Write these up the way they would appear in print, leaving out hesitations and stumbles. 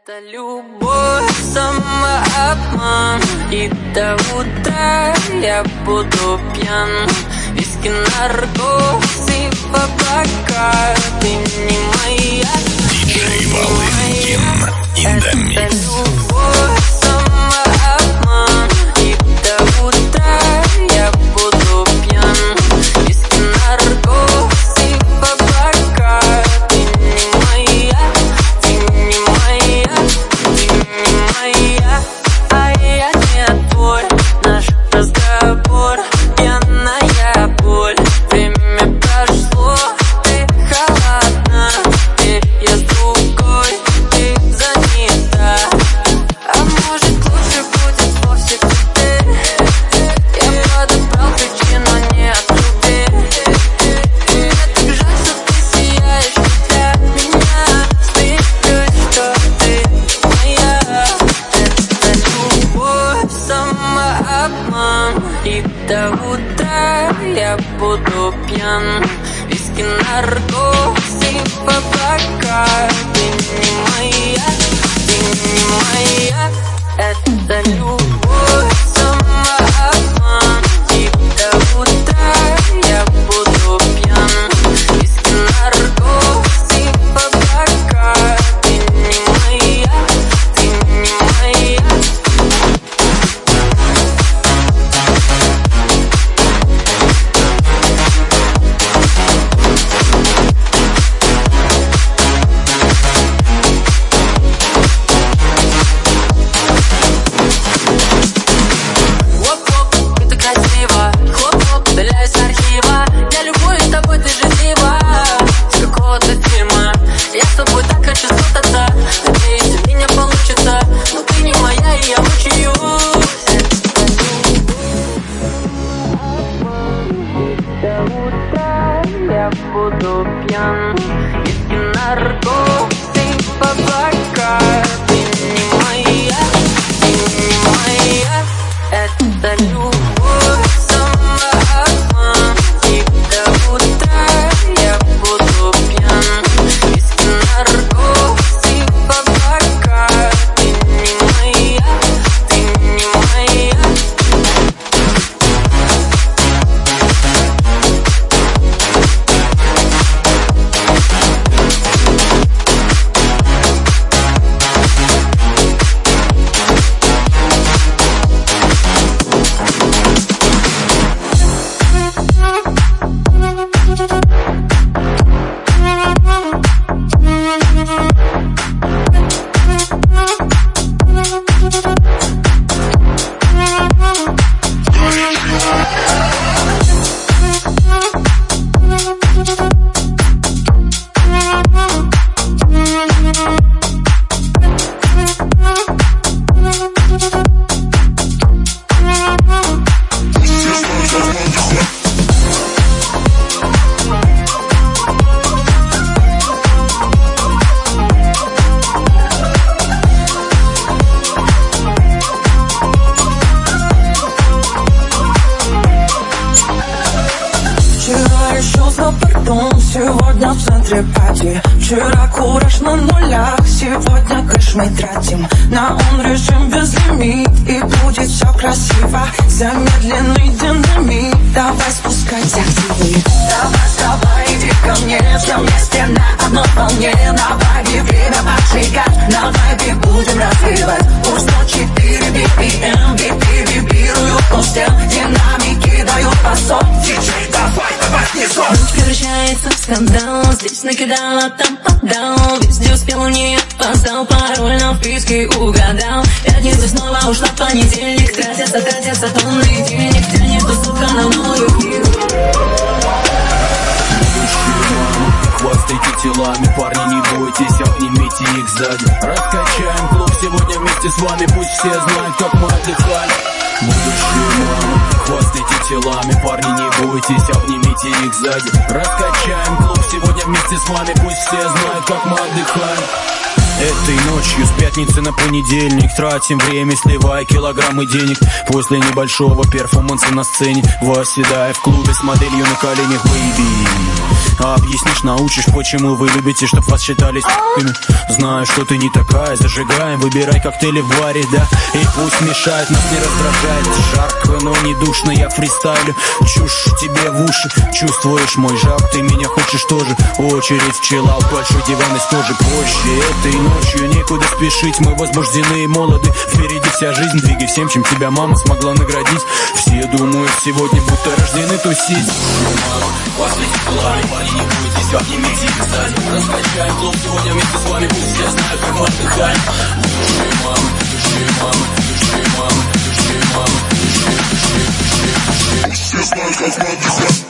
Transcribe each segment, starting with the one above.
Это любовь, самообман, и до утра я буду пьян. Виски, наркоз и бабака, ты не моя, диджей Валентин in the mix. Это любовь, самообман, и до утра я буду пьян. Виски, наркоз и бабака, ты не моя, ты не моя, ты не моя, а я не твой. Наш разговор, пьяная боль. Время прошло, ты холодна, теперь я с другой, ты занята. А может лучше будет вовсе ты? Я подобрал причину, не отруби. Мне так жаль, что ты сияешь для меня. Смеюсь, что ты моя. Это любовь, самообман, и до утра я буду пьян. Виски, наркоз и бабака, ты не моя, ты не моя. Это любовь, самообман, и до утра я буду пьян. Виски, наркоз и бабака, ты не моя, ты не моя. Хлоп-хлоп, это красиво. Хлоп-хлоп, удаляюсь с архива. Я любуюсь тобой, ты же дива с какого-то фильма. Я с тобой так хочу спутаться. Надеюсь, у меня получится. Но ты не моя, и я мучаюсь. До утра я буду пьян. Виски, наркоз и бабака, ты не моя, ты не моя. Это любовь, самообман, и до утра я буду пьян. Виски, наркоз и бабака, ты не моя, ты не моя. Вчера решил за пардон, сегодня в центре пати. Вчера кураж на нулях, сегодня кэш мы тратим. На он режим безлимит, и будет все красиво. Замедленный динамит, давай спускайся активы. Давай, иди ко мне, все вместе на одной волне. На вайбе время поджигать, на вайбе будем развивать. Пусть ночи 4 BPM, биты вибрируют, но все динамики дают посок. Диджей, давай снизу. Ночь превращается в скандал, здесь накидала, там поддал. Везде успел, у нее опоздал, пароль на вписке угадал. Пятница снова ушла в понедельник, тратятся тонны денег. Тянет тусовка на новую книгу. Хвастайте телами, парни, не бойтесь, обнимите их сзади. Раскачаем клуб сегодня вместе с вами, пусть все знают, как мы отдыхали. Будущие мамы, хвастайте телами, парни, не бойтесь, обнимите их сзади. Раскачаем клуб сегодня вместе с вами, пусть все знают, как мы отдыхаем. Этой ночью с пятницы на понедельник тратим время, сливая килограммы денег. После небольшого перформанса на сцене, восседая в клубе с моделью на коленях, бэйби. А объяснишь, научишь, почему вы любите, чтоб вас считали с***ками. Знаю, что ты не такая, зажигаем, выбирай коктейли в баре, да. И пусть мешает, нас не раздражает. Жарко, но не душно, я фристайлю. Чушь тебе в уши, чувствуешь мой жар. Ты меня хочешь тоже, очередь в чиллаут. Большой диван из кожи позже. Этой ночью некуда спешить, мы возбуждены и молоды. Впереди вся жизнь, двигай всем, чем тебя мама смогла наградить. Все думают сегодня, будто рождены тусить. Мама, после тепла, парни, не бойтесь, обнимите их сзади. Раскачаем клуб сегодня вместе с вами, пусть все знают, как мы отдыхаем. Души мамы, души мамы, души мамы, души мамы, души, души. Все знают, как мы отдыхаем.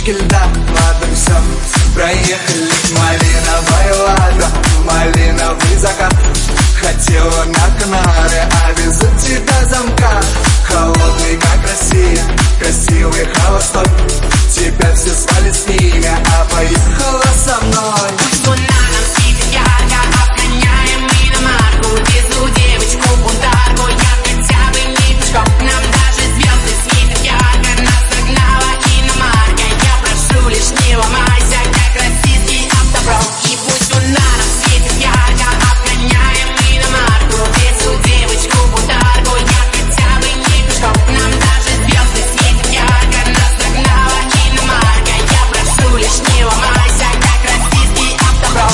кусочки льда. Ладно, все, проехали. Малиновая лада, малиновый закат. Хотела на Канары, а везу тебя замка. Холодный, как Россия, красивый холостой. Тебя все звали с ними, а поехала со мной. Луна нам светит ярко, обгоняем иномарку. Везу девочку бунтарку, я хотя бы не пешком. Нам даже звезды светят ярко, нас догнала иномарка. Я прошу лишь не ломайся, как российский автоброд. И пусть луна нам светит ярко, обгоняем иномарку. Везу девочку бунтарку, я хотя бы не пешком. Нам даже звезды светят ярко, нас догнала иномарка. Я прошу лишь не ломайся, как российский автоброд.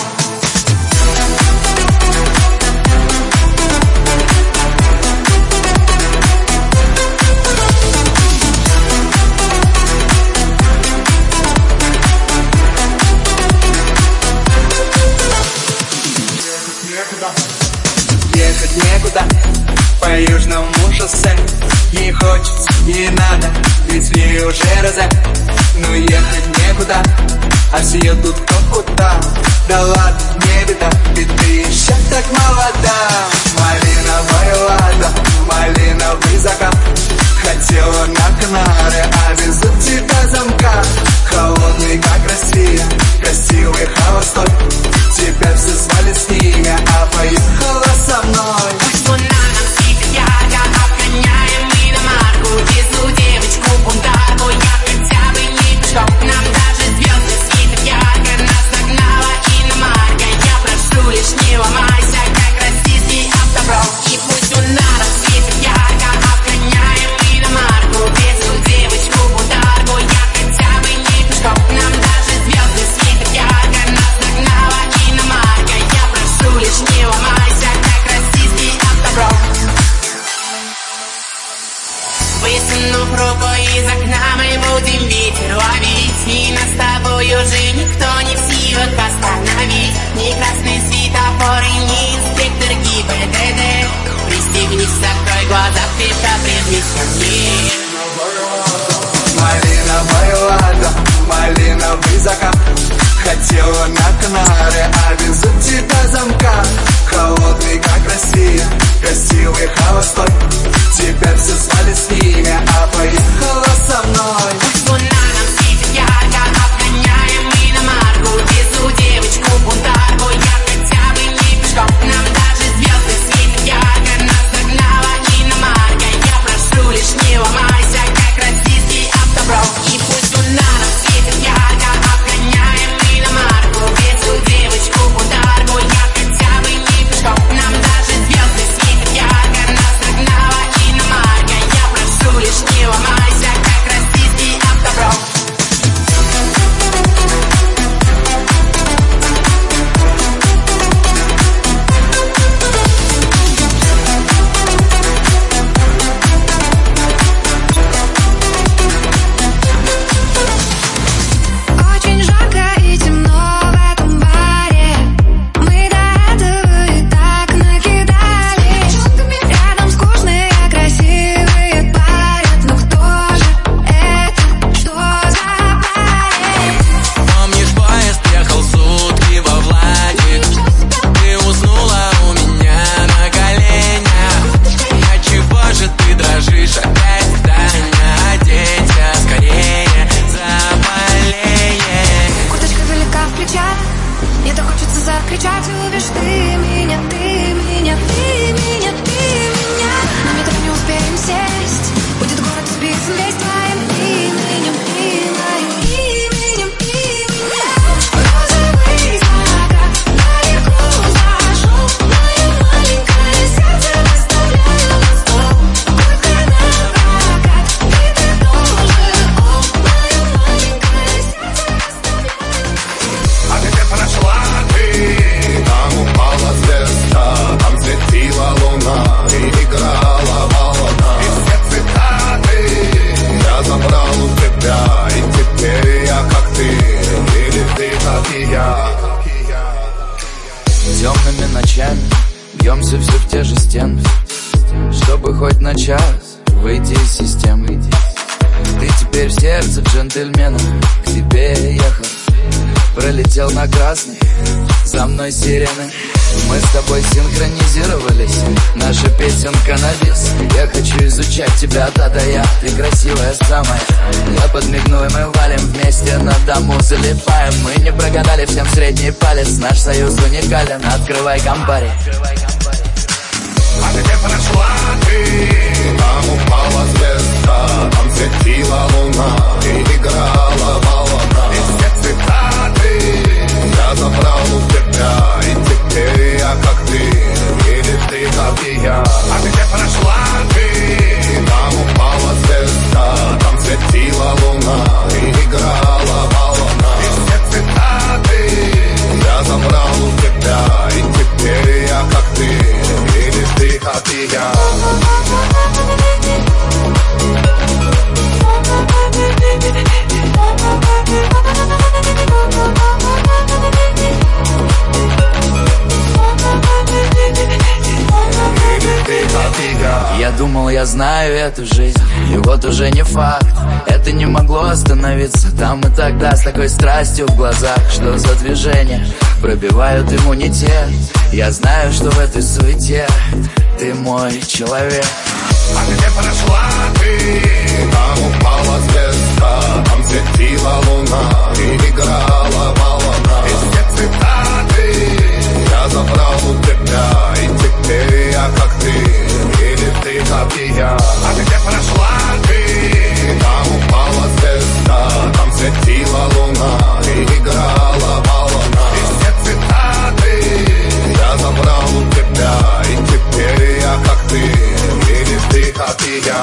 Ехать некуда по южному шоссе. Не хочется, не надо, ведь мне уже розе. Но ехать некуда, а все едут кто куда. Да ладно, не беда, ведь ты еще так молода. Малиновая лада, малиновый закат. Хотела на Канары, а везу тебя замка. Холодный, как Россия, красивый холостой. Тебя все звали с ними, а поехала со мной. Луна нам светит ярко, обгоняем иномарку. Везу девочку бунтарку, я хотя бы не пешком. Нам даже звезды светят ярко, нас догнала иномарка. Я прошу лишь не ломайся, как российский автоброд. И пусть луна нам светит ярко, обгоняем иномарку. Везу девочку бунтарку, я хотя бы не пешком. Нам даже звезды светят ярко, нас догнала иномарка. Я прошу лишь не ломайся, как российский автоброд. Высунув руку из окна, мы будем ветер ловить. И нас с тобой уже никто не в силах остановить. Ни красный светофор и ни инспектор ГИБДД. Пристегнись, закрой глаза, крепко прижмись ко мне. Малиновая лада, малиновый закат. Хотела на Канары, а везу тебя замка. Холодный, как Россия, красивый холостой. Тебя все звали с ними, а поехала со мной. Луна нам светит ярко, обгоняем иномарку. Везу девочку бунтарку, я хотя бы не пешком. Нам даже звезды светят ярко, нас догнала иномарка. Я прошу лишь не ломайся, как российский автоброд. И пусть луна нам светит ярко, обгоняем иномарку. Везу девочку бунтарку, я хотя бы не пешком. Нам даже звезды светят ярко, нас догнала иномарка. Я прошу лишь не ломайся, как российский автоброд. Очень жарко и темно в этом баре. Мы до этого и так накидали. Рядом скучные, красивые парни. Ну кто же это? Что за парень? Помнишь, поезд ехал сутки во Владик. Ты уснула у меня на коленях. Отчего же ты дрожишь опять, Таня? Оденься скорее, заболеешь. Курточка велика в плечах. Мне так хочется закричать. Любишь ты меня, ты меня, ты меня, ты меня. Но мы так не успеем сесть. Будет город избит весь твоим именем, и моим именем, и меня. Розовый закат далеко зашел. Мое маленькое сердце выставляю на стол. Только на прокат, и ты тоже, о, мое маленькое сердце выставляю. А где прошла ты? Там упала звезда, там светила луна и играла волна. И все цитаты я забрал у тебя, и теперь я как ты, или ты как и я. Темными ночами бьемся все в те же стены, чтобы хоть на час выйти из системы. Ты теперь в сердце джентльмена. К тебе ехал, пролетел на красный, за мной сирены. Мы с тобой синхронизировались, наша песенка на вес. Я хочу изучать тебя, да-да, я, ты красивая самая. Я подмигну, и мы валим вместе, на дому залипаем. Мы не прогадали, всем средний палец, наш союз уникален. Открывай Кампари. А где прошла ты? Там упала звезда, там светила луна и играла волна. И все цитаты я забрал у тебя, и теперь я как ты, или ты как и я. А где прошла ты? Там упала звезда, там светила луна и играла волна. И все цитаты я забрал у тебя, и теперь я как ты, или ты как и я. Я думал, я знаю эту жизнь, и вот уже не факт. Это не могло остановиться там и тогда, с такой страстью в глазах. Что за движения пробивают иммунитет? Я знаю, что в этой суете ты мой человек. А где прошла ты? Там упала звезда, там светила луна и играла волна. И все цитаты я забрал у тебя, и теперь я как ты, или ты как и я. А где прошла ты? Там упала звезда, там светила луна и играла волна. И все цитаты я забрал у тебя, и теперь я как ты, или ты как и я.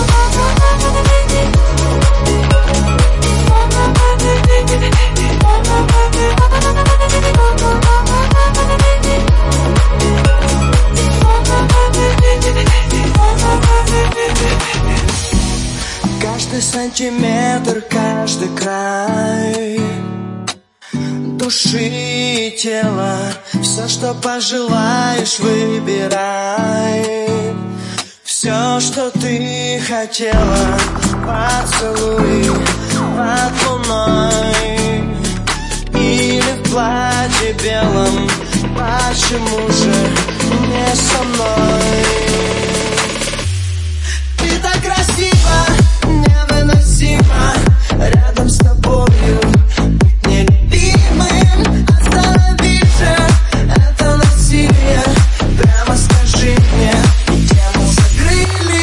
Каждый сантиметр, каждый край души и тела, все, что пожелаешь, выбирай. Все, что ты хотела, поцелуй под луной или в платье белом. Почему же не со мной? Ты так красива, невыносимо рядом с тобою. Быть нелюбимым, останови же это насилие. Прямо скажи мне, тему закрыли.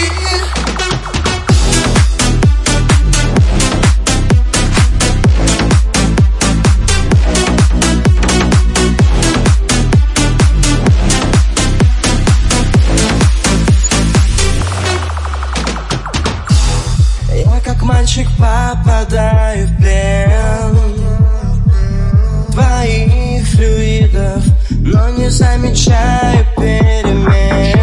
Я как мальчик попадаю в плен твоих флюидов, но не замечаю перемен.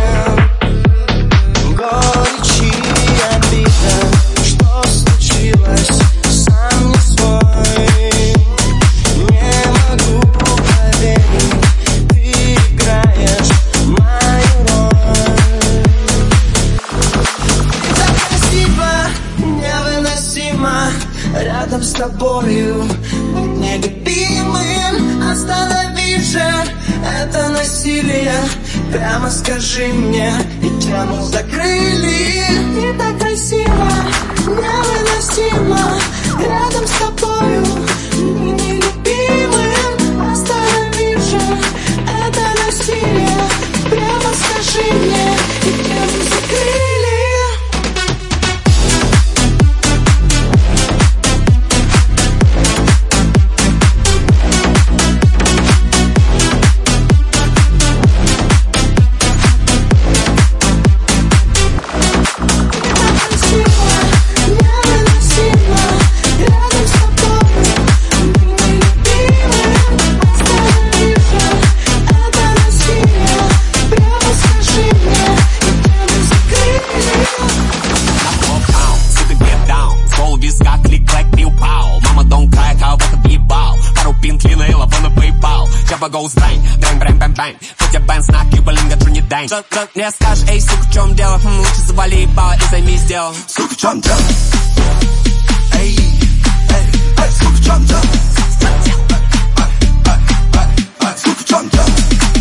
Горечь и обида, что случилось, сам не свой. Не могу поверить, ты играешь мою роль. Ты так красиво, невыносимо рядом с тобою. Быть нелюбимым, останови же это насилие. Прямо скажи мне, и тему закрыли. Ты так красиво, невыносимо рядом с тобою. Быть нелюбимым, останови же это насилие. Прямо скажи мне, и тему закрыли. Goes bang, bang, bang, bang, bang. Put your bands, knock you, but linger, turn you день. Мне скажешь, эй, сука, в чем дело? Лучше завали ебало и займись делом. Сука, в чем дело? Эй, сука, в чем дело? Сука, в чем дело?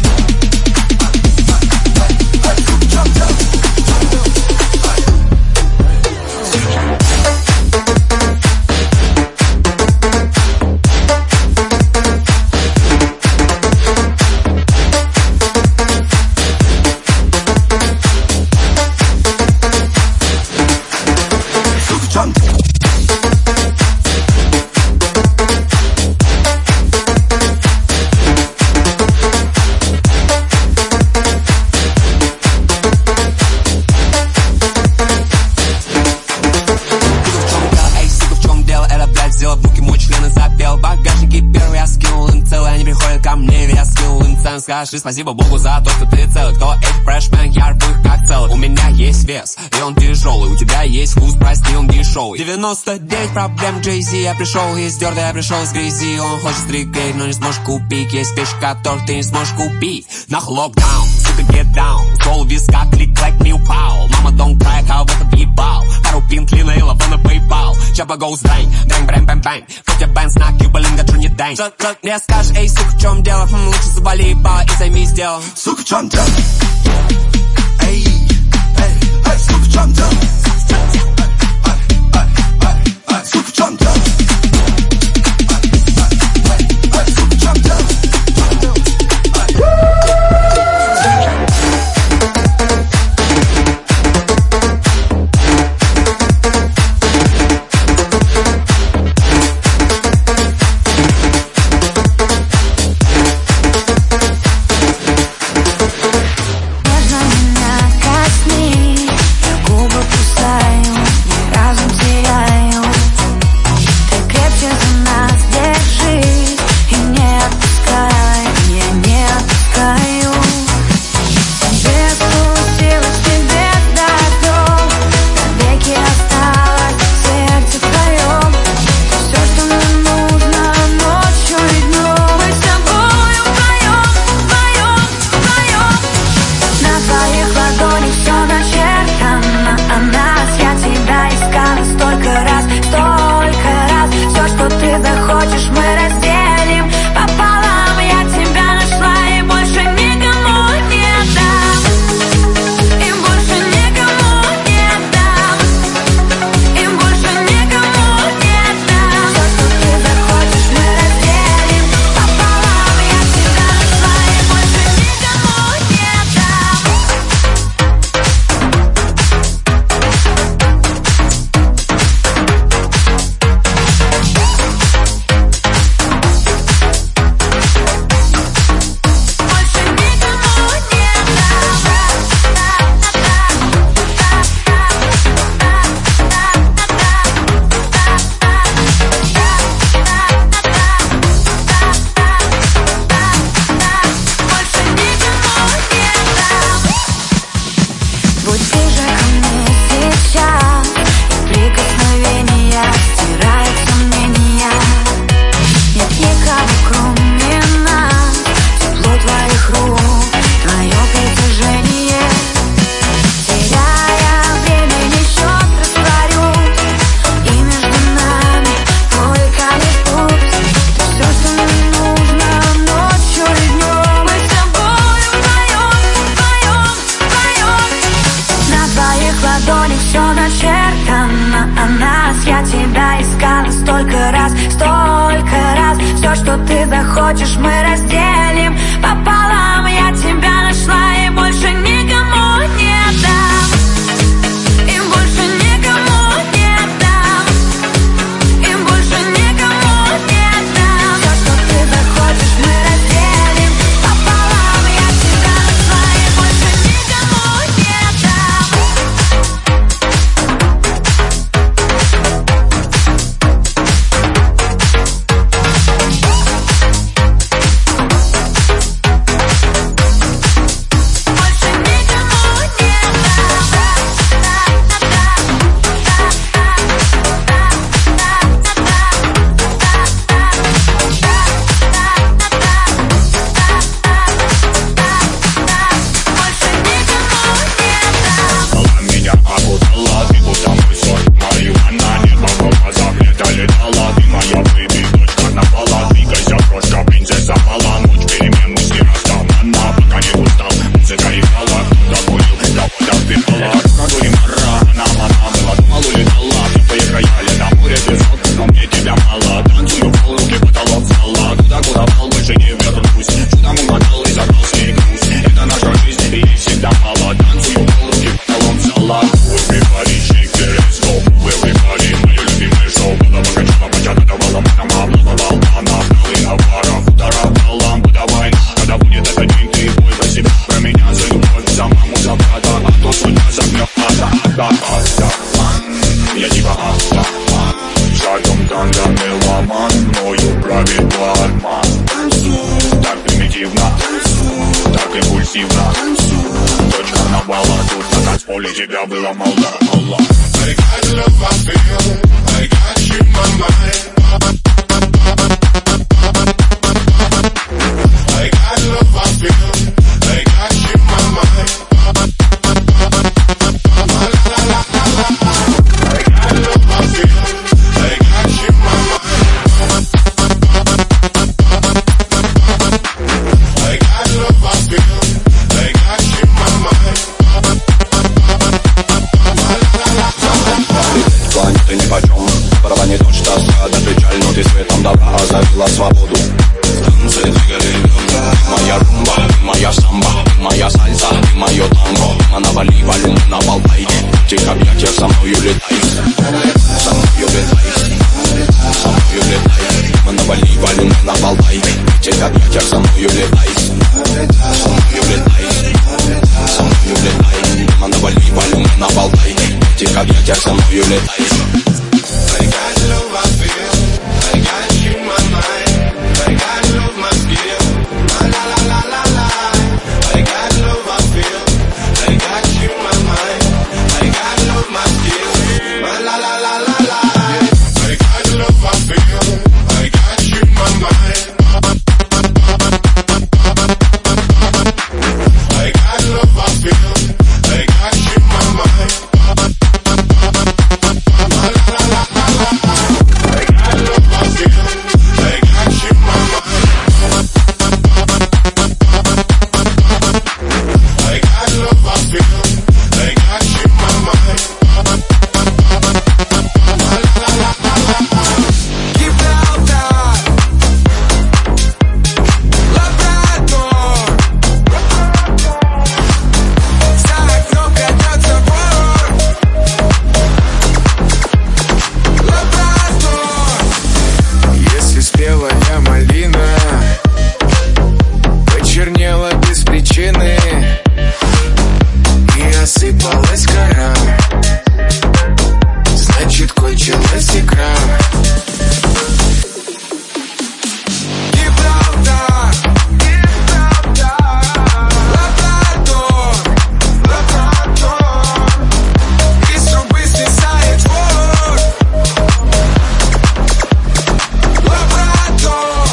Скажи спасибо Богу за то, что ты целый. Кто эти фрешмен, я рву их как целый. У меня есть вес, и он тяжелый. У тебя есть вкус, прости, он дешевый. 99 проблем Jay-Z. Я пришел из дерда, я пришел из грязи. Он хочет стригейт, но не сможешь купить. Есть вещи, которые ты не сможешь купить. Нахуй локдаун, сука, get down. Стол виска, клик-клик, не упал. Мама, don't cry, кого-то въебал. Пару пинт, лина и лавона поебал. Чаба goes bang, bang, bang, bang, bang. Хотя бэнс на кью, блин, гачу не дэнь. Мне скажешь, эй, сука, в чем дело? Лучше завали ебало и займись делом. Сука, в чем дело? Эй, сука, в чем дело? Сука, в чем дело? Сука, в чем дело? Хочешь, мы разделим пополам. Я тебя нашла и больше никому не дам. И больше никому не дам. И больше никому не дам. Все, что ты захочешь, мы разделим пополам. Я тебя нашла и больше никому не дам. поле тебя было мало. I got love, I feel, I got you in my mind. I got love, I feel, I got you in my mind. La la la la la. I got love, I feel, I got you in my mind. I got love, I feel, I got you in my mind. Планеты нипочем, права не то, что стада печаль, но ты светом добра озарила свободу. Станции двигали лёгко, моя румба, моя самба, моя сальса, мое танго. Навали волюм на Болтай, в тех объятиях со мною летай. Со мною летай, со мною летай. Навали волюм на Болтай, в тех объятиях со мною летай. Со мною летай, со мною летай. Навали волюм на Болтай, в тех объятиях со мною летай. I got love, I feel, I got you in my mind. I got love, my skill, la la la la la la. I got love, I feel, I got you in my mind. I got love, my skill, la la la la la la. I got love, I feel, I got you in my mind. I got love, I feel, I got you in my mind. La la la la la la. I got love, I feel, I got you in my mind. I got love, I feel, I got you in my mind. La la la la la la. Гибралтар, Лабрадор, за окном катится вор. Лабрадор, если спелая малина почернела без причины и осыпалась кора, значит, кончилась игра. Гибралтар, Лабрадор, из трубы свисает вор. Лабрадор.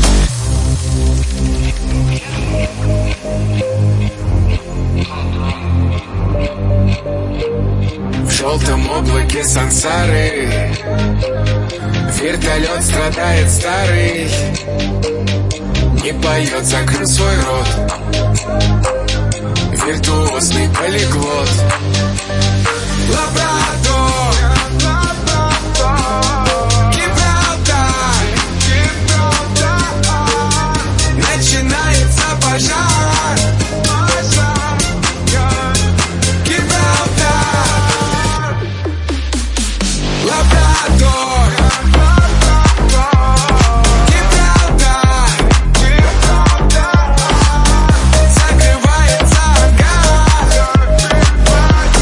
В желтом облаке сансары вертолет страдает старый, не поет, закрыл свой рот. Виртуозный полиглот. Лабрадор, Гибралтар, начинается пожар. Гибралтар, Лабрадор, Гибралтар, закрывается ангар.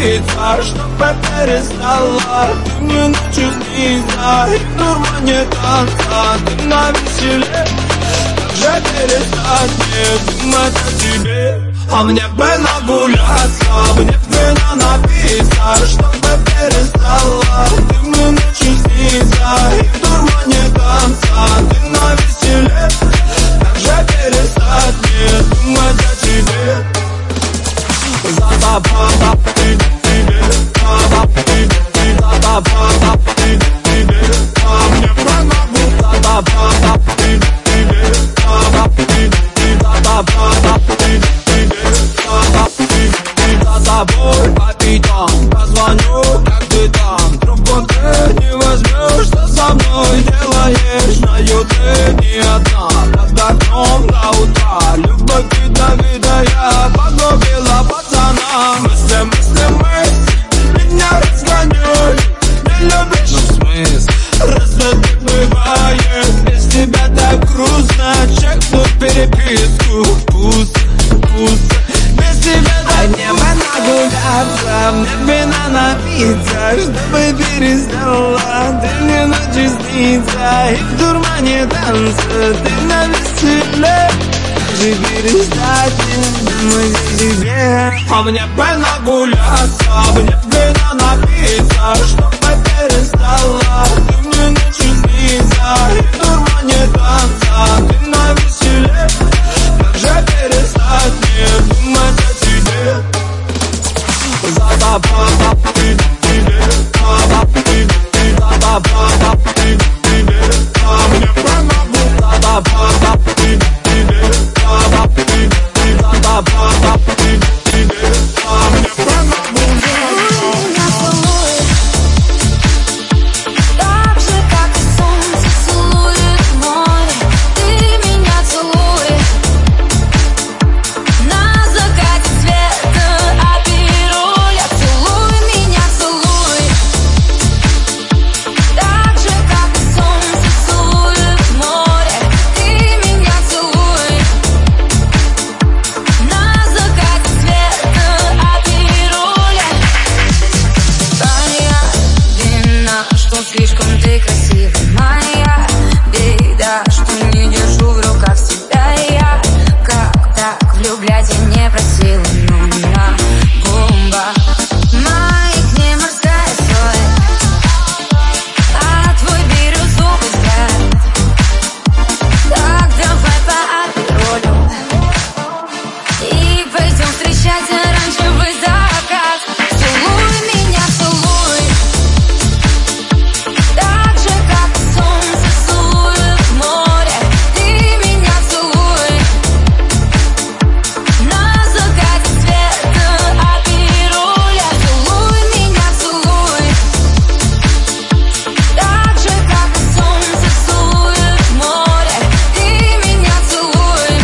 напиться, чтобы перестала. Ты мне ночью снится, и в дурмане танца. Ты на веселе, как же перестать мне думать о тебе? А мне бы нагуляться, мне б вина напиться, чтобы перестала. Ты мне ночью снится, и в дурмане танца. Ты на веселе, как же перестать мне думать о тебе? За-за-ба-ба, ты, тебе, ба-ба, ты, за-за-ба-ба, ты, тебе, а мне бы нагуляться, за-за-ба-ба, ты, тебе, ба-ба, ты, за-за-ба-ба, ты, за тобой по пятам позвоню, как ты там. Трубку ты не возьмешь, что со мной делаешь? Знаю, ты не одна, под окном до утра. Любовь ядовитая погубила пацана. Мысли, меня разгоняй. Не любишь? Ну в смысле? Разве так бывает? Без тебя так грустно. Чекнуть переписку, пусть. Без тебя так не нагуляться, мне вина напиться, чтобы перестала. Ты мне ночью снится, и в дурмане танца. Ты на веселе, же перестать мне думать о тебе. А мне бы нагуляться, мне вина напиться, чтобы перестала. Ты мне ночью снится, и в дурмане танца. Ты на веселе, как же перестать мне думать о тебе? За-за-ба-ба, ты, тебе, ба-ба, ты, за-за-ба-ба, ты, тебе, а мне бы за-за-ба-ба, ты, тебе, ба-ба, ты, за-за-ба-ба, ты, тебе, а мне бы так же, как и солнце целует море. Ты меня целуй на закате света, а пируля. Целуй меня, целуй так же, как и солнце целует море. Ты меня целуй на закате света, а пируля. Моя вина, что слишком ты красивая. Моя беда, что не держу в руках себя. Я как так влюблять я не просила, но на губах моих не морская соль, а твой бирюзовый взгляд. Так давай по аперолю и пойдем встречать оранжевый закат. Целуй меня, целуй так же, как и солнце целует море. Ты меня целуй на закате света, а пируля. Целуй меня, целуй так же, как и солнце целует море. Ты меня целуй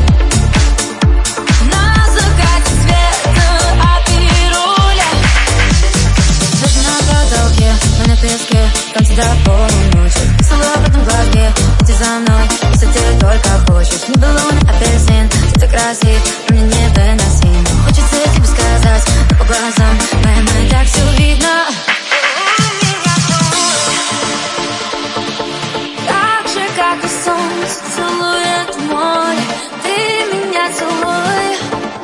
на закате света, а пируля. Звезды на потолке, мы на песке, танцы до полуночи. Поцелуй в одном глазке, иди за мной, если ты только хочешь. Не баллон, апельсин, ты так красив, но мне невыносимо. Хочется тебе сказать, но по глазам моим и так все видно. Так же, как и солнце целует море. Ты меня целуй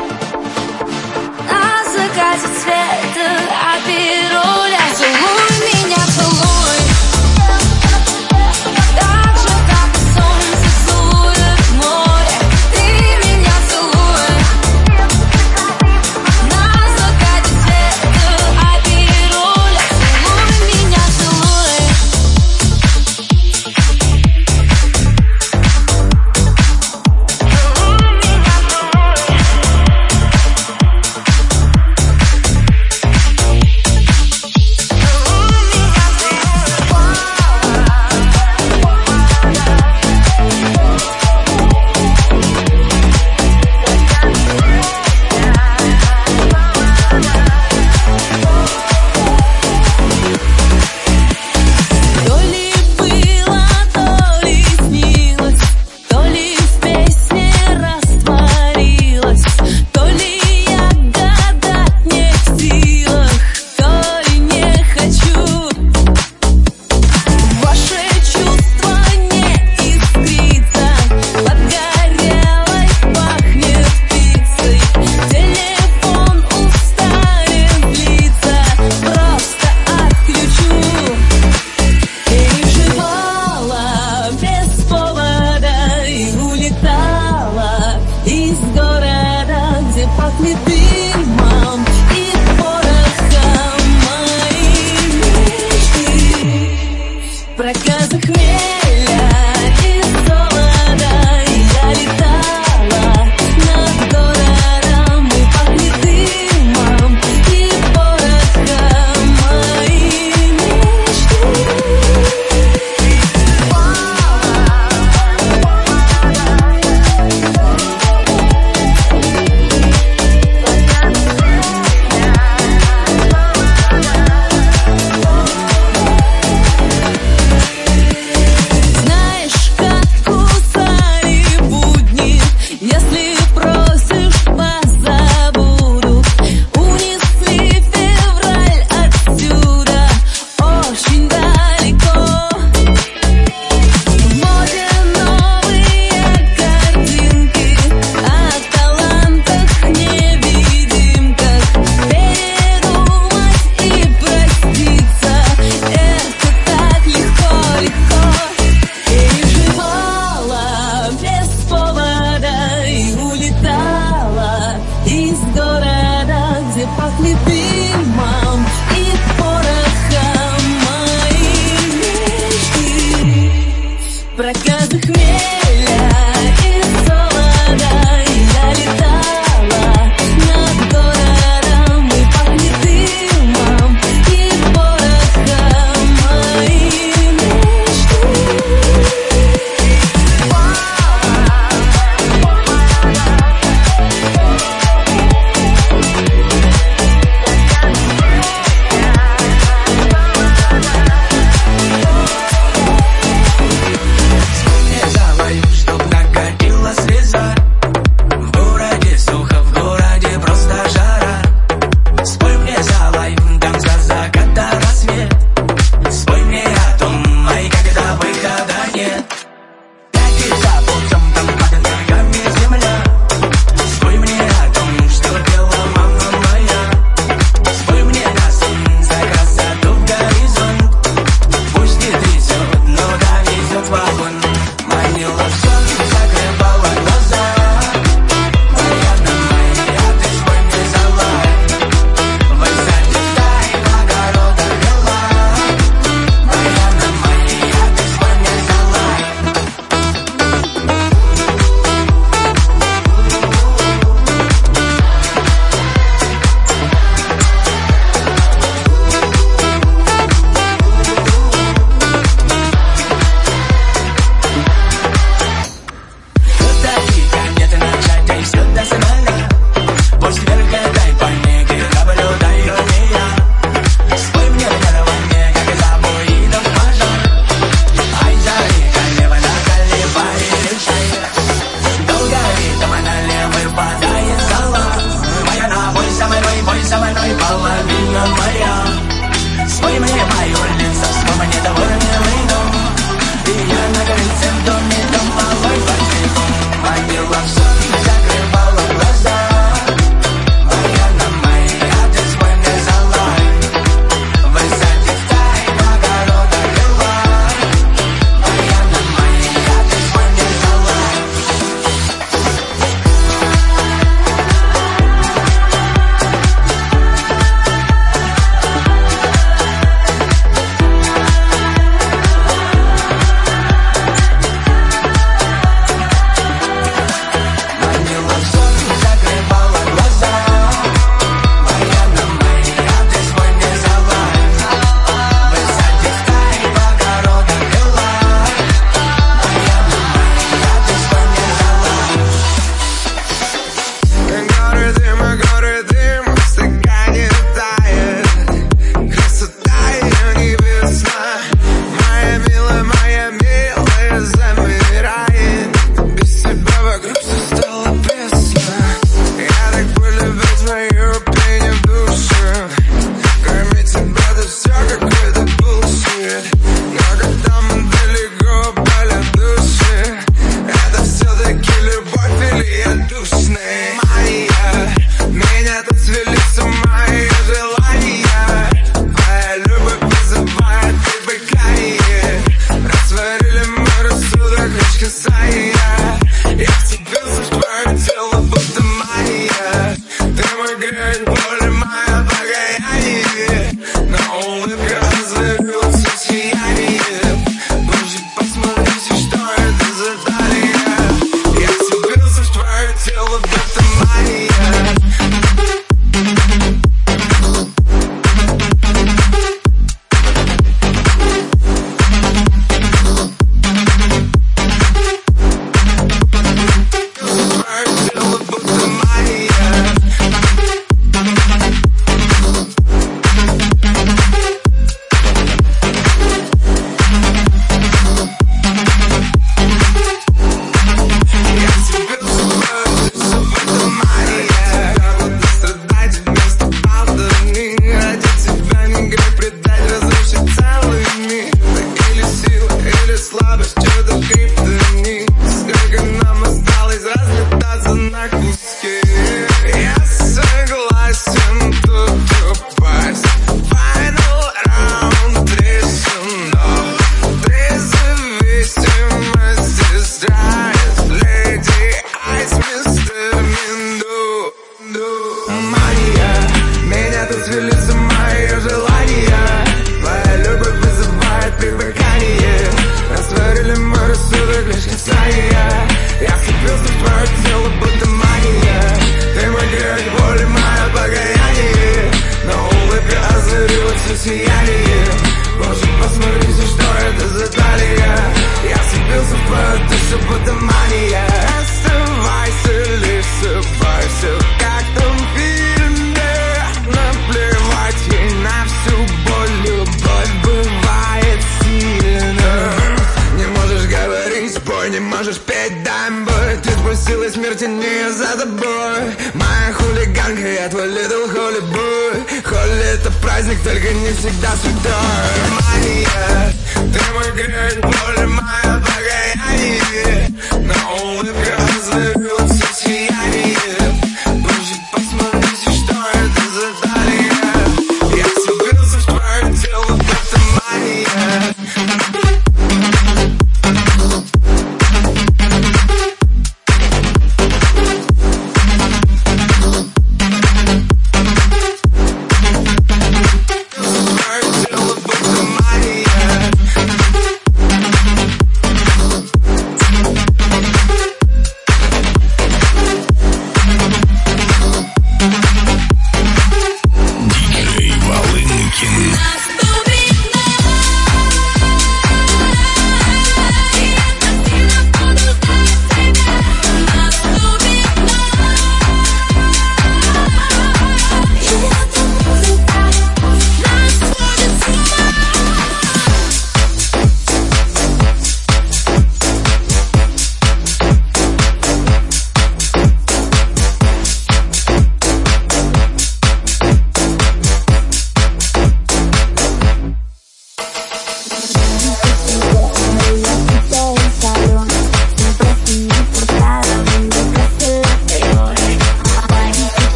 на закате света, а пируля. Целуй меня, целуй так же, как и солнце целует море. Ты меня целуй на закате света, а пируля. Целуй меня, целуй. Целуй меня, целуй. хмеля и солода. И я летала над городом, и пахнет дымом и порохом мои мечты. Не говорю, чтоб на мерцания. Я вцепился в твое тело, будто магия. Ты мой грех, боль, мое покаяние. Но улыбка озарила все сияние. Боже, посмотрите, что это за талия. Я вцепился в твою душу, будто мания. Оставайся, лишь оставайся, как в том фильме. Наплевать ей на всю боль, любовь бывает сильна. Не можешь говорить, спой, не можешь петь, дай бой. Ты спустилась смерти не за тобой. Моя хулиганка, я твой little holy boy. Холли это праздник, только не всегда святой. Мания, ты мой грех, боль, моя покаяние. Но улыбка озарила все сияние. Боже, посмотрите, что это за талия. Я вцепился в твое тело, будто мания.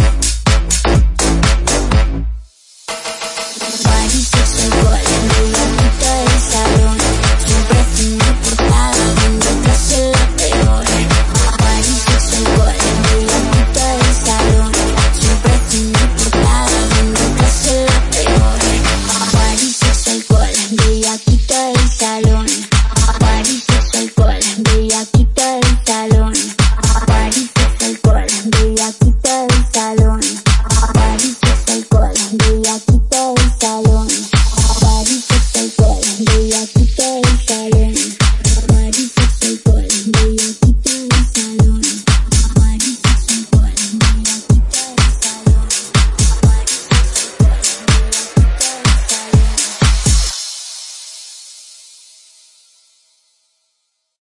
Body six and foot,